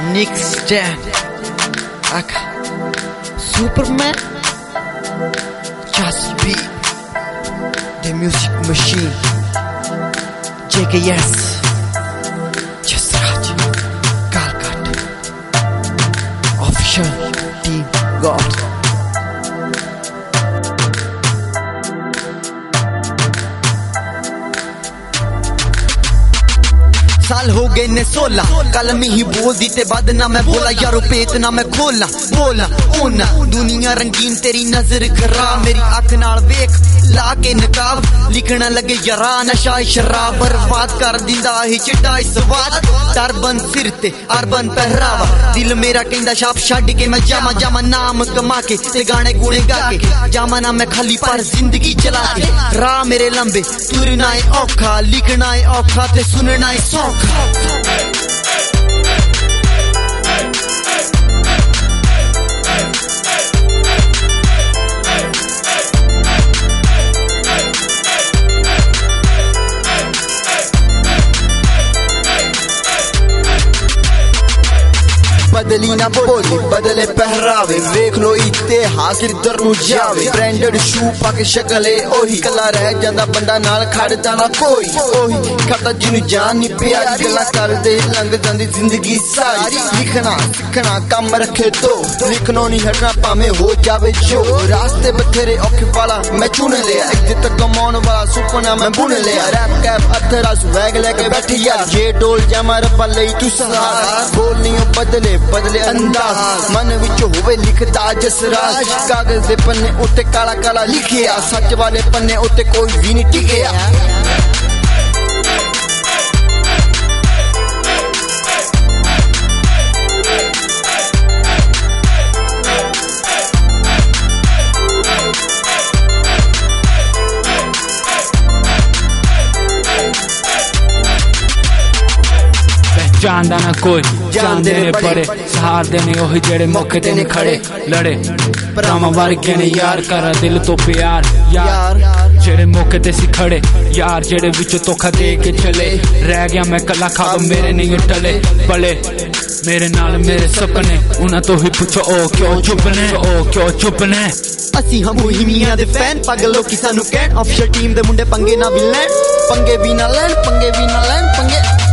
Nick Stan, Aka, Superman, Just Be, The Music Machine, JKS, Jasraj, Kalkat, Official Team God. साल हो गए ने 16 कल में ही बोल दी ते बाद ना मैं बोला यारो पेत ना मैं खोला बोला ओना दुनिया रंगीन तेरी नजर खराब मेरी अख नाल वेख ला के नकाब लिखना लगे यारा नशा शराब बर्बाद कर दिंदा ही चिट्टा स्वाद टर्बन सिर ते अरबन पहरावा दिल मेरा कहंदा छाप छड्ड के मैं जामा जामा नाम कमा के ते गाने गुणे गा के जामा ना मैं खाली पर जिंदगी चला के राह मेरे लंबे तुरना है औखा लिखना है औखा ते सुनना है सौखा बदली ना बोली बदले पहरावे वेख लो इतिहास किधर नू जावे ब्रांडेड शू पाके शकले ओही कला रह जांदा बंदा नाल खड़दा ना कोई ओही खाता जिनु जान नी प्यारी गला कर दे लंघ जांदी जिंदगी सारी लिखना सीखना काम रखे तो लिखनो नहीं हटना भावे हो जावे जो रास्ते बथेरे औखे वाला मैं चुन लिया इज्जत कमाउण वाला सुपना मैं बुन लिया रैप कैप अथरा स्वैग लेके बैठी यार ये डोल जमा रब्बा लई तू सहारा बोलनियों बदले बदले अंदाज मन विच होवे लिखदा जसराज कागज दे पन्ने उत्ते काला काला लिखिया सच वाले पन्ने उत्ते कोई भी नहीं टिकिया जानदा ना कोई जानदे ने बड़े सहारदे ने ओही जेड़े मौके ते नहीं खड़े लड़े रामा वर्गे ने यार करा दिल तो प्यार यार जेड़े मौके ते सी खड़े यार जेड़े विचों धोखा दे के चले रह गया मैं कला खाब मेरे नहीं टले पले मेरे नाल मेरे सपने उन्हां तो ही पुछो ओ क्यों चुप ने असी हम मुहिमिया दे फैन पागलों की सानू कैन ऑफिशियल टीम दे मुंडे पंगे ना भी लैन पंगे भी ना लैन पंगे